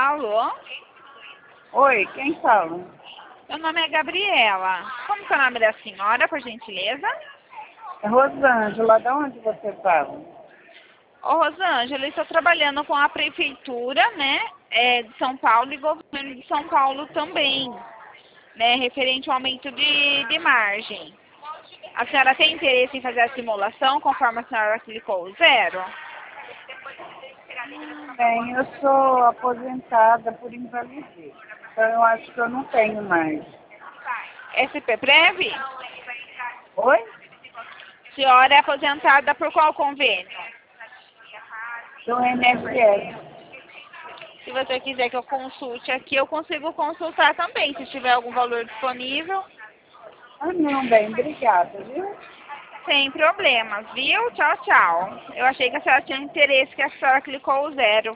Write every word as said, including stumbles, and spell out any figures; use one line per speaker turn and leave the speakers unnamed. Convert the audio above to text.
Alô?
Oi, quem fala?
Meu nome é Gabriela. Como que é o nome da senhora, por gentileza?
É Rosângela, de onde você fala?
Ô, Rosângela, eu estou trabalhando com a Prefeitura, né, é, de São Paulo e Governo de São Paulo também, né, referente ao aumento de, de margem. A senhora tem interesse em fazer a simulação conforme a senhora clicou o zero?
Bem, eu sou aposentada por invalidez, então eu acho que eu não tenho mais.
S P Prev?
Oi?
Senhora é aposentada por qual convênio?
Do I N S S.
Se você quiser que eu consulte aqui, eu consigo consultar também, se tiver algum valor disponível.
Ah, não, bem, obrigada, viu?
Sem problemas, viu? Tchau, tchau. Eu achei que a senhora tinha interesse, que a senhora clicou o zero.